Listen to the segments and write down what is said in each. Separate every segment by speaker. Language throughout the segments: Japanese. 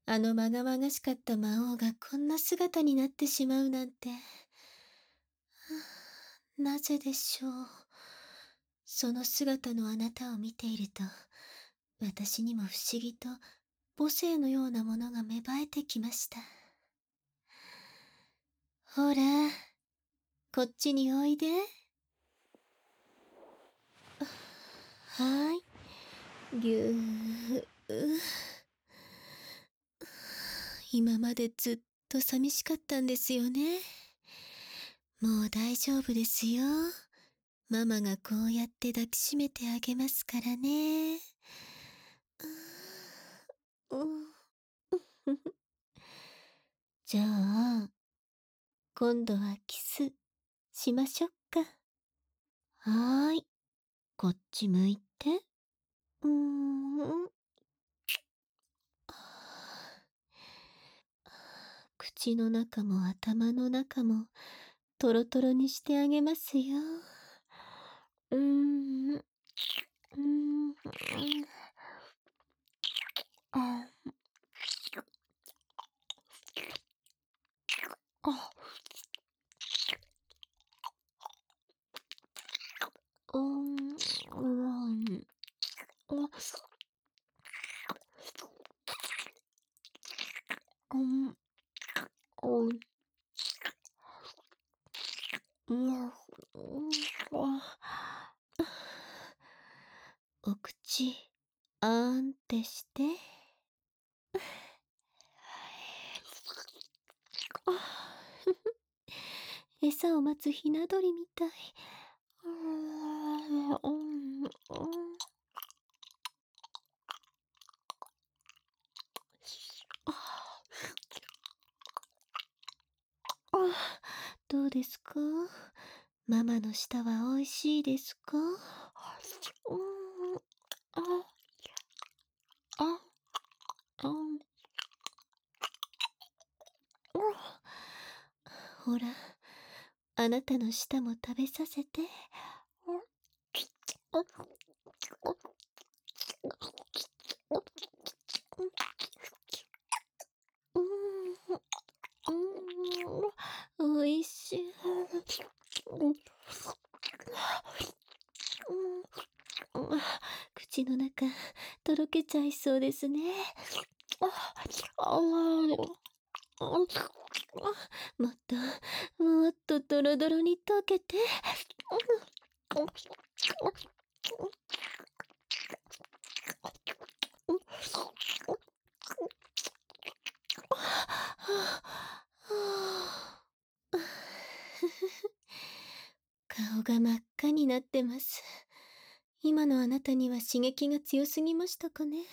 Speaker 1: あのまがまがしかった魔王がこんな姿になってしまうなんて。なぜでしょう。その姿のあなたを見ていると、私にも不思議と母性のようなものが芽生えてきました。ほら、こっちにおいで。はい。ぎゅー。今までずっと寂しかったんですよね。もう大丈夫ですよ。ママがこうやって抱きしめてあげますからね。うん。じゃあ、今度はキスしましょうか。はーい。こっち向いて。うーん。口の中も頭の中もトロトロにしてあげますよ。うーん。うーん。あ、あ、うーん。うん。あ、うん。うん。うん。お口、あーんってして。餌を待つひな鳥みたい。うん、うん、どうですか？ママの舌は美味しいですか？うん、あ、あ、あ、ほら、あなたの舌も食べさせて。おいしい。口の中、とろけちゃいそうですね。もっと、もっとドロドロに溶けて。顔が真っ赤になってます。今のあなたには刺激が強すぎましたかね。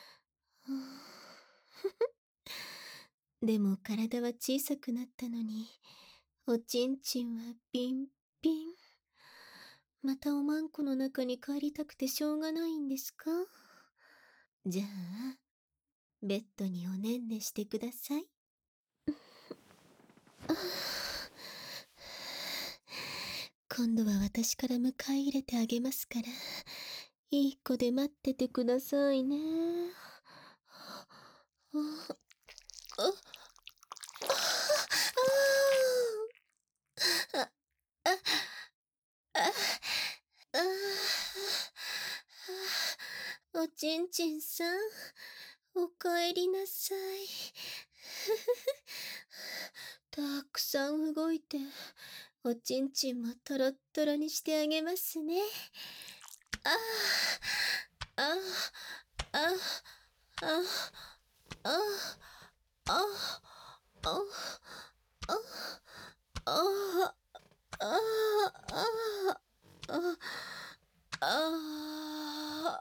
Speaker 1: でも体は小さくなったのに、おちんちんはピンピン。またおまんこの中に帰りたくてしょうがないんですか？じゃあ、ベッドにおねんねしてください。今度は私から迎え入れてあげますから、いい子で待っててくださいね。あ、あ、あ、あ、あ、あ、あ、おちんちんさん、おかえりなさい。たくさん動いて、おちんちんもトロットロにしてあげますね。ああ、ああ、ああ、ああ、ああ、ああ、ああ、ああ、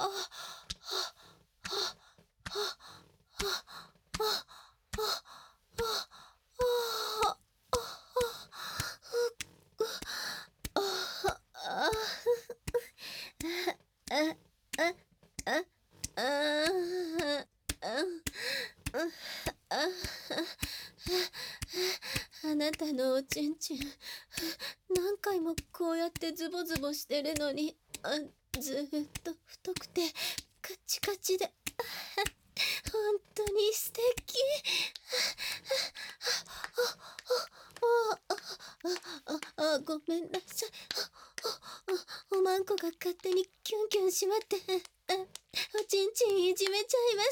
Speaker 1: あなたのおちんちん、何回もこうやってズボズボしてるのに、ずーっと太くてカチカチで、本当に素ごめんなさい。おまんこが勝手にキュンキュンしまって、おちんちんいじめちゃいます。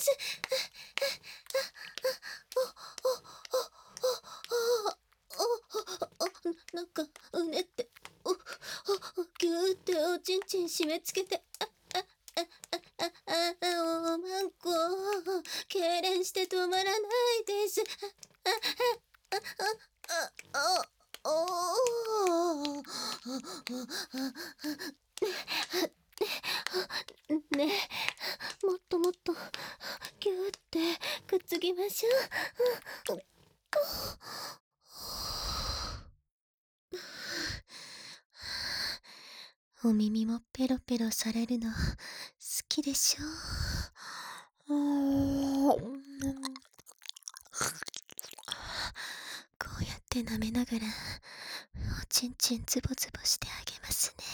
Speaker 1: なんかうねって、ぎゅーっておちんちん締め付けて、おまんこ、痙攣して止まらないです。ねえ、もっともっとギューってくっつきましょう。お耳もペロペロされるの好きでしょ。こうやって舐めながらおちんちんズボズボしてあげますね。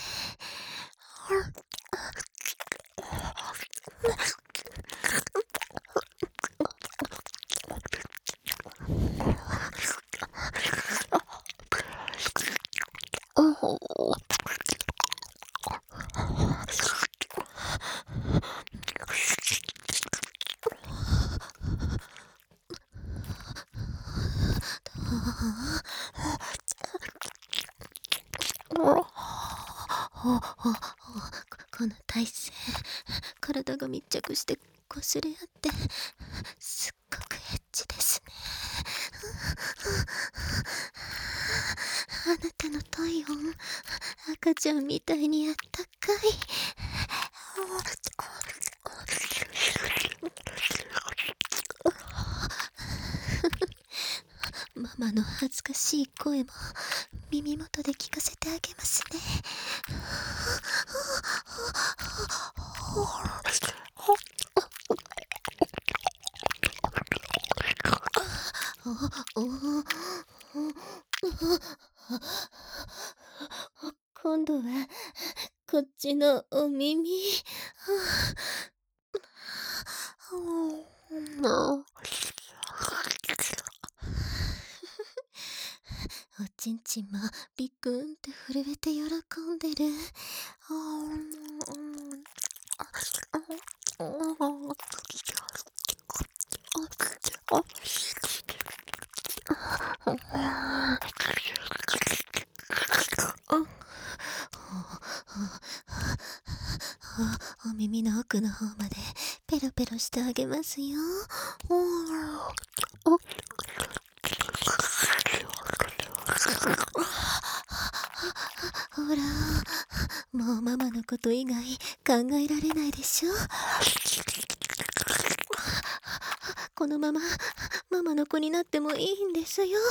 Speaker 1: この体勢、体が密着して擦れ合ってすっごくエッチですね。あなたの体温、赤ちゃんみたいにあったかい。ママの恥ずかしい声も耳元で聞かせてあげますね。今度はこっちのお耳。おちんちんもビクンって震えて喜んでる。お耳の奥の方までペロペロしてあげますよ。ほら、もうママのこと以外考えられないでしょ。このままママの子になってもいいんですよ。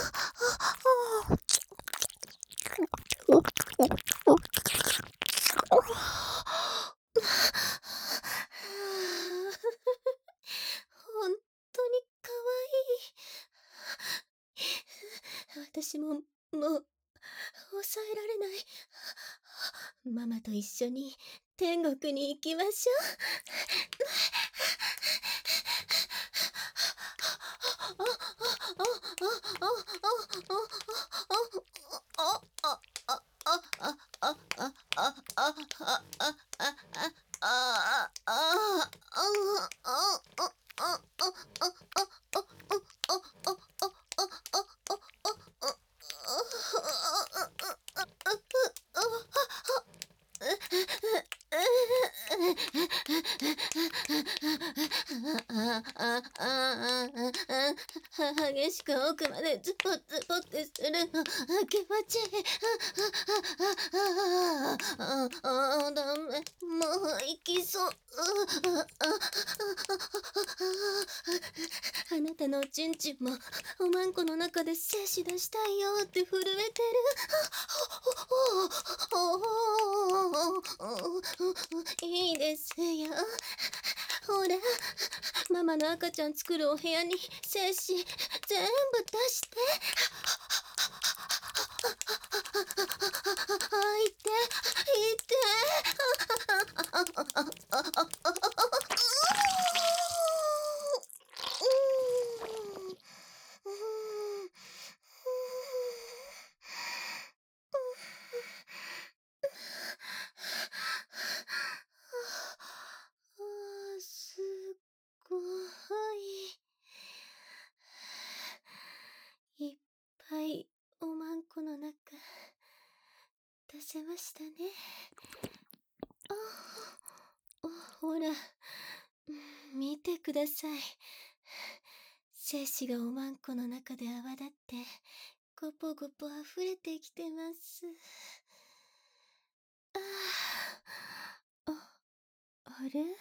Speaker 1: 本当に可愛い。私ももう抑えられない。ママと一緒に天国に行きましょ激しく奥までズボズボってするの気持ちいい。ダメ、もう行きそう。あなたのおちんちんもおまんこの中で精子出したいよって震えてる。いいですよ。ほら、ママの赤ちゃん作るお部屋に精子全部出して。いて、いて。 せましたね。ほら、見てください。精子がおまんこの中で泡立って、ゴポゴポ溢れてきてます。ああれ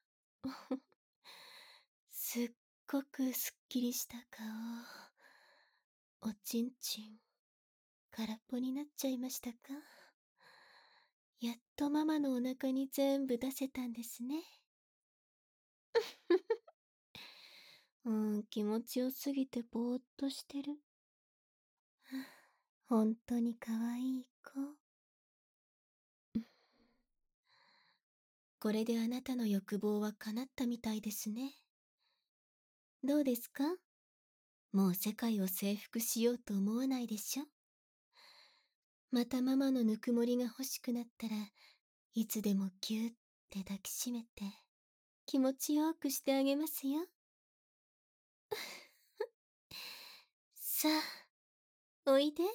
Speaker 1: すっごくすっきりした顔。おちんちん、空っぽになっちゃいましたか？やっとママのお腹に全部出せたんですね。気持ちよすぎてぼーっとしてる。本当に可愛い子。これであなたの欲望は叶ったみたいですね。どうですか？もう世界を征服しようと思わないでしょ？またママのぬくもりが欲しくなったらいつでもぎゅーって抱きしめて気持ちよくしてあげますよ。さあ、おいで。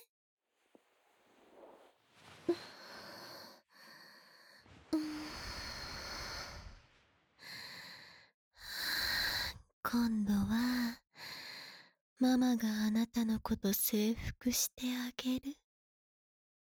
Speaker 1: 今度はママがあなたのこと征服してあげる。